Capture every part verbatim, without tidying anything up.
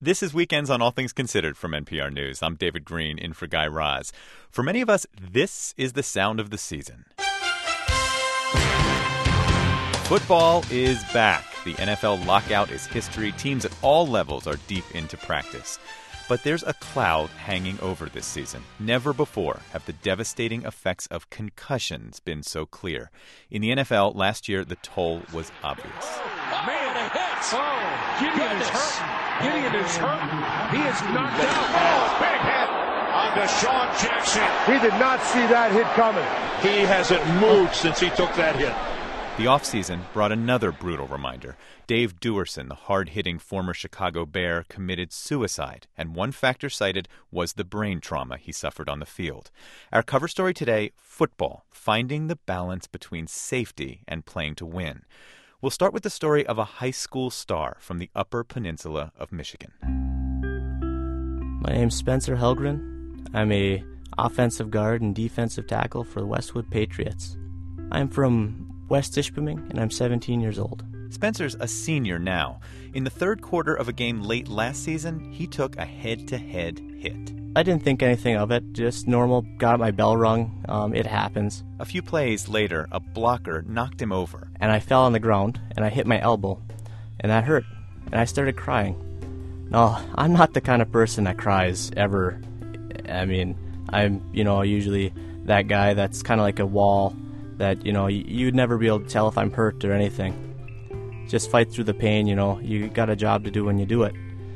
This is Weekends on All Things Considered from N P R News. I'm David Green, in for Guy Raz. For many of us, this is the sound of the season. Football is back. The N F L lockout is history. Teams at all levels are deep into practice. But there's a cloud hanging over this season. Never before have the devastating effects of concussions been so clear. In the N F L, last year, the toll was obvious. Oh, man, a hit! Oh, Gideon is hurt. Gideon is hurt. He is knocked out. Oh, big hit on Deshaun Jackson. He did not see that hit coming. He hasn't moved since he took that hit. The offseason brought another brutal reminder. Dave Duerson, the hard-hitting former Chicago Bear, committed suicide, and one factor cited was the brain trauma he suffered on the field. Our cover story today, football, finding the balance between safety and playing to win. We'll start with the story of a high school star from the Upper Peninsula of Michigan. My name's Spencer Helgren. I'm a offensive guard and defensive tackle for the Westwood Patriots. I'm from West Ishpeming, and I'm seventeen years old. Spencer's a senior now. In the third quarter of a game late last season, he took a head-to-head hit. I didn't think anything of it, just normal, got my bell rung, um, it happens. A few plays later, a blocker knocked him over. And I fell on the ground, and I hit my elbow, and that hurt, and I started crying. No, I'm not the kind of person that cries ever. I mean, I'm, you know, usually that guy that's kind of like a wall that, you know, you'd never be able to tell if I'm hurt or anything. Just fight through the pain, you know, you got a job to do when you do it.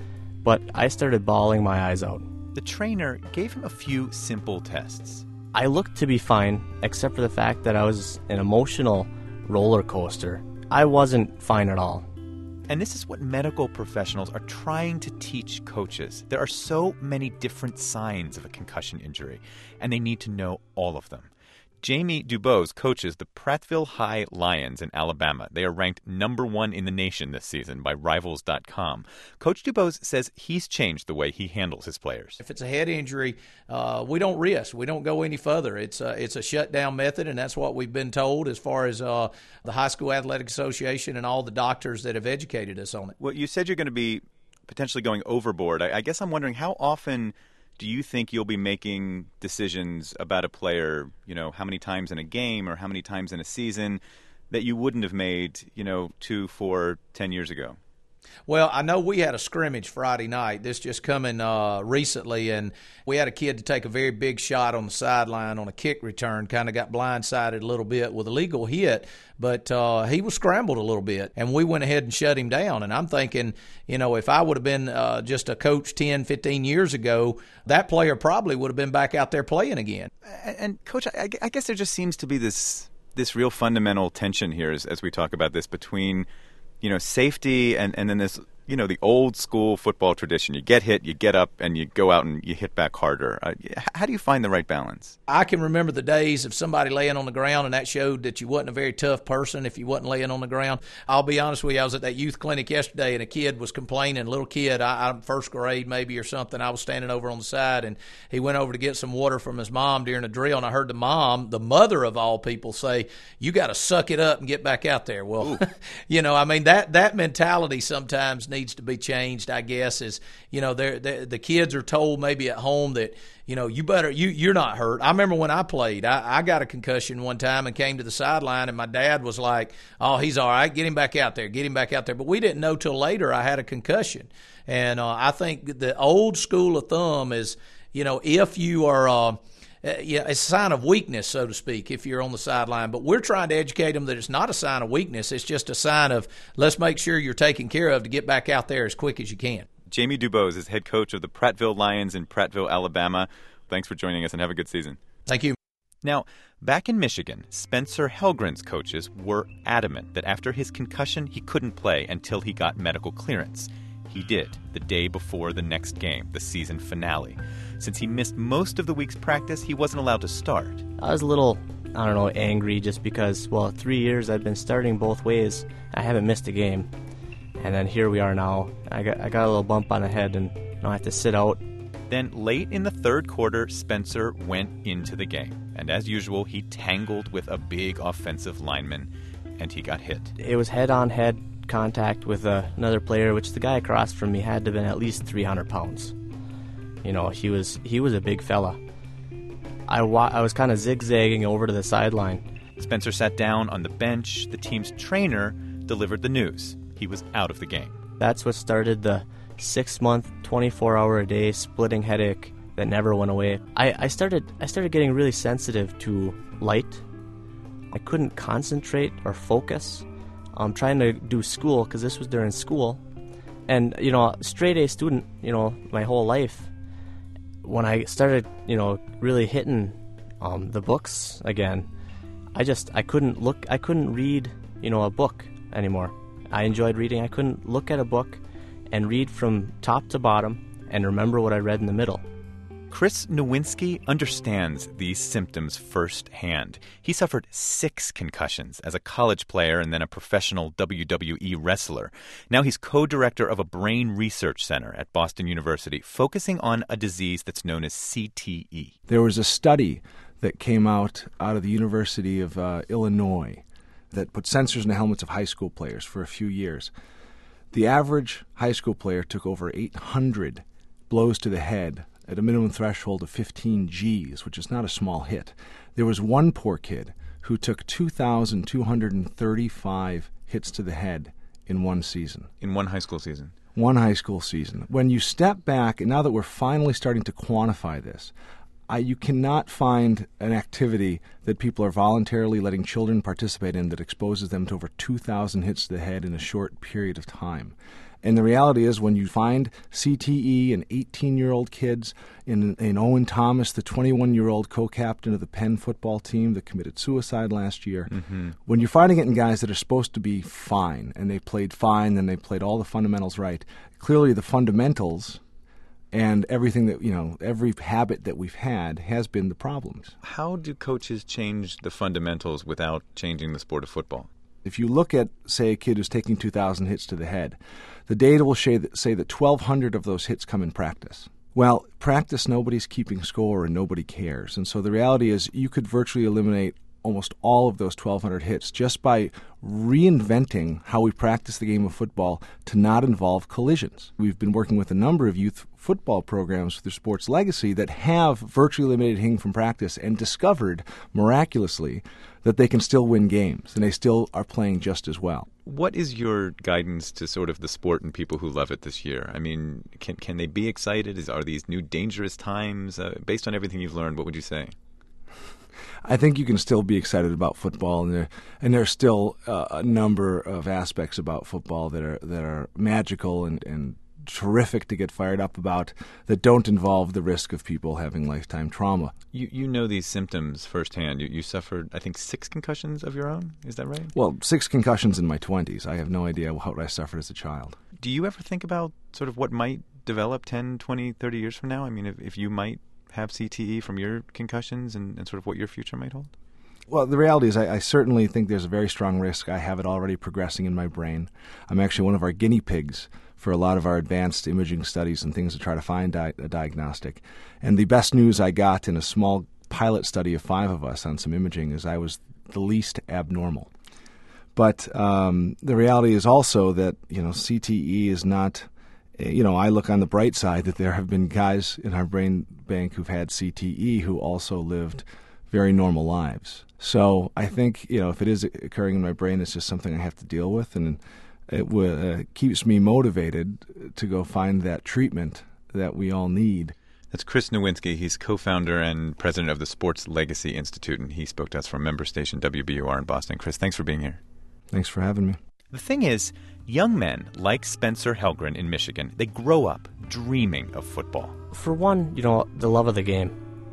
But I started bawling my eyes out. The trainer gave him a few simple tests. I looked to be fine, except for the fact that I was an emotional roller coaster. I wasn't fine at all. And this is what medical professionals are trying to teach coaches. There are so many different signs of a concussion injury, and they need to know all of them. Jamie Dubose coaches the Prattville High Lions in Alabama. They are ranked number one in the nation this season by Rivals dot com. Coach Dubose says he's changed the way he handles his players. If it's a head injury, uh, we don't risk. We don't go any further. It's a, it's a shutdown method, and that's what we've been told as far as uh, the High School Athletic Association and all the doctors that have educated us on it. Well, you said you're going to be potentially going overboard. I, I guess I'm wondering how often do you think you'll be making decisions about a player, you know, how many times in a game or how many times in a season that you wouldn't have made, you know, two, four, ten years ago? Well, I know we had a scrimmage Friday night. This just coming uh, recently, and we had a kid to take a very big shot on the sideline on a kick return, kind of got blindsided a little bit with a legal hit, but uh, he was scrambled a little bit, and we went ahead and shut him down. And I'm thinking, you know, if I would have been uh, just a coach ten, fifteen years ago, that player probably would have been back out there playing again. And, and Coach, I, I guess there just seems to be this this real fundamental tension here as, as we talk about this between, you know, safety and, and then this, you know, the old school football tradition. You get hit, you get up, and you go out and you hit back harder. Uh, how do you find the right balance? I can remember the days of somebody laying on the ground, and that showed that you wasn't a very tough person if you wasn't laying on the ground. I'll be honest with you, I was at that youth clinic yesterday, and a kid was complaining, a little kid, I, I'm first grade maybe or something. I was standing over on the side, and he went over to get some water from his mom during a drill, and I heard the mom, the mother of all people, say, you got to suck it up and get back out there. Well, you know, I mean, that, that mentality sometimes needs to be changed, I guess, is, you know, they're, they're, the kids are told maybe at home that, you know, you better, you, you're not hurt. I remember when I played, I, I got a concussion one time and came to the sideline, and my dad was like, oh, he's all right, get him back out there, get him back out there. But we didn't know till later I had a concussion. And uh, I think the old school of thumb is, you know, if you are uh, Uh, yeah, it's a sign of weakness, so to speak, if you're on the sideline. But we're trying to educate them that it's not a sign of weakness. It's just a sign of let's make sure you're taken care of to get back out there as quick as you can. Jamie Dubose is head coach of the Prattville Lions in Prattville, Alabama. Thanks for joining us, and have a good season. Thank you. Now, back in Michigan, Spencer Helgren's coaches were adamant that after his concussion, he couldn't play until he got medical clearance. He did, the day before the next game, the season finale. Since he missed most of the week's practice, he wasn't allowed to start. I was a little, I don't know, angry just because, well, three years I've been starting both ways. I haven't missed a game. And then here we are now. I got I got a little bump on the head, and now I have to sit out. Then late in the third quarter, Spencer went into the game. And as usual, he tangled with a big offensive lineman, and he got hit. It was head-on-head made contact with uh, another player, which the guy across from me had to have been at least three hundred pounds. You know, he was he was a big fella. I, wa- I was kind of zigzagging over to the sideline. Spencer sat down on the bench. The team's trainer delivered the news. He was out of the game. That's what started the six-month, twenty-four hour a day splitting headache that never went away. I, I started I started getting really sensitive to light. I couldn't concentrate or focus. I'm trying to do school because this was during school. And, you know, straight A student, you know, my whole life. When I started, you know, really hitting um, the books again, I just, I couldn't look, I couldn't read, you know, a book anymore. I enjoyed reading. I couldn't look at a book and read from top to bottom and remember what I read in the middle. Chris Nowinski understands these symptoms firsthand. He suffered six concussions as a college player and then a professional W W E wrestler. Now he's co-director of a brain research center at Boston University, focusing on a disease that's known as C T E. There was a study that came out out of the University of uh, Illinois that put sensors in the helmets of high school players for a few years. The average high school player took over eight hundred blows to the head at a minimum threshold of fifteen G's, which is not a small hit. There was one poor kid who took two thousand two hundred thirty-five hits to the head in one season. In one high school season? One high school season. When you step back, and now that we're finally starting to quantify this, I, you cannot find an activity that people are voluntarily letting children participate in that exposes them to over two thousand hits to the head in a short period of time. And the reality is, when you find C T E in eighteen-year-old kids, in, in Owen Thomas, the twenty-one-year-old co-captain of the Penn football team that committed suicide last year, mm-hmm. when you're finding it in guys that are supposed to be fine, and they played fine, and they played all the fundamentals right, clearly the fundamentals and everything that, you know, every habit that we've had has been the problems. How do coaches change the fundamentals without changing the sport of football? If you look at, say, a kid who's taking two thousand hits to the head, the data will say that, say that twelve hundred of those hits come in practice. Well, practice, nobody's keeping score and nobody cares. And so the reality is you could virtually eliminate almost all of those twelve hundred hits just by reinventing how we practice the game of football to not involve collisions. We've been working with a number of youth football programs through Sports Legacy that have virtually eliminated hitting from practice and discovered, miraculously, that they can still win games and they still are playing just as well. What is your guidance to sort of the sport and people who love it this year? I mean, can can they be excited? Is, are these new dangerous times? Uh, based on everything you've learned, what would you say? I think you can still be excited about football, and there and there's still uh, a number of aspects about football that are that are magical and, and terrific to get fired up about that don't involve the risk of people having lifetime trauma. You you know these symptoms firsthand. You you suffered, I think, six concussions of your own. Is that right? Well, six concussions in my twenties. I have no idea what I suffered as a child. Do you ever think about sort of what might develop ten, twenty, thirty years from now? I mean, if, if you might have C T E from your concussions and, and sort of what your future might hold? Well, the reality is I, I certainly think there's a very strong risk. I have it already progressing in my brain. I'm actually one of our guinea pigs for a lot of our advanced imaging studies and things to try to find di- a diagnostic. And the best news I got in a small pilot study of five of us on some imaging is I was the least abnormal. But um, the reality is also that, you know, C T E is not... You know, I look on the bright side that there have been guys in our brain bank who've had C T E who also lived very normal lives. So I think, you know, if it is occurring in my brain, it's just something I have to deal with, and it uh, keeps me motivated to go find that treatment that we all need. That's Chris Nowinski. He's co-founder and president of the Sports Legacy Institute, and he spoke to us from member station W B U R in Boston. Chris, thanks for being here. Thanks for having me. The thing is, young men like Spencer Helgren in Michigan, they grow up dreaming of football. For one, you know, the love of the game.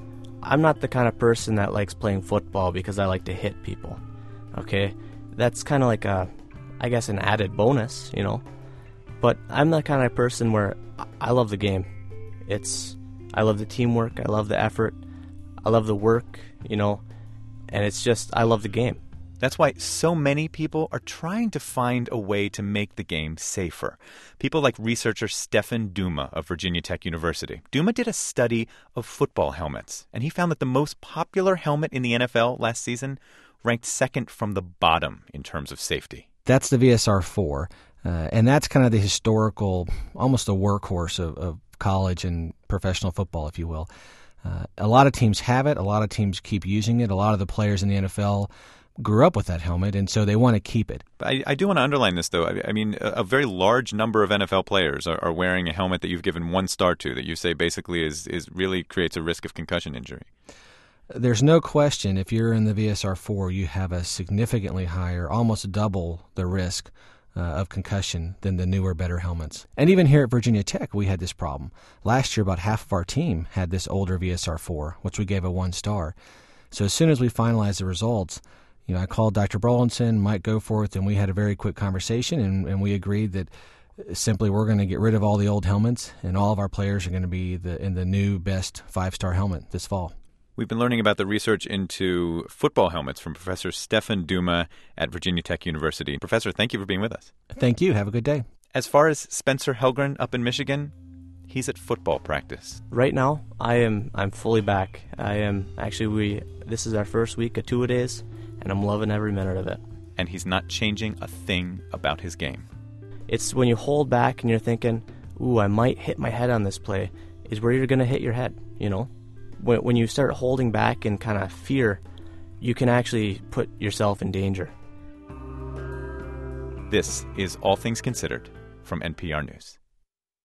I'm not the kind of person that likes playing football because I like to hit people, okay? That's kind of like a, I guess, an added bonus, you know? But I'm the kind of person where I love the game. It's, I love the teamwork, I love the effort, I love the work, you know? And it's just, I love the game. That's why so many people are trying to find a way to make the game safer. People like researcher Stefan Duma of Virginia Tech University. Duma did a study of football helmets, and he found that the most popular helmet in the N F L last season ranked second from the bottom in terms of safety. That's the V S R four. Uh, and that's kind of the historical, almost the workhorse of, of college and professional football, if you will. Uh, a lot of teams have it. A lot of teams keep using it. A lot of the players in the N F L grew up with that helmet, and so they want to keep it. I, I do want to underline this, though. I, I mean, a, a very large number of N F L players are, are wearing a helmet that you've given one star to, that you say basically is, is really creates a risk of concussion injury. There's no question if you're in the V S R four, you have a significantly higher, almost double the risk uh, of concussion than the newer, better helmets. And even here at Virginia Tech, we had this problem. Last year, about half of our team had this older V S R four, which we gave a one star. So as soon as we finalized the results, you know, I called Doctor Brolinson, Mike Goforth, and we had a very quick conversation, and, and we agreed that simply we're going to get rid of all the old helmets, and all of our players are going to be the, in the new best five-star helmet this fall. We've been learning about the research into football helmets from Professor Stefan Duma at Virginia Tech University. Professor, thank you for being with us. Thank you. Have a good day. As far as Spencer Helgren up in Michigan, he's at football practice. Right now, I am I'm fully back. I am actually we this is our first week of two-a-days, and I'm loving every minute of it. And he's not changing a thing about his game. It's when you hold back and you're thinking, ooh, I might hit my head on this play, is where you're going to hit your head, you know? When, when you start holding back and kind of fear, you can actually put yourself in danger. This is All Things Considered from N P R News.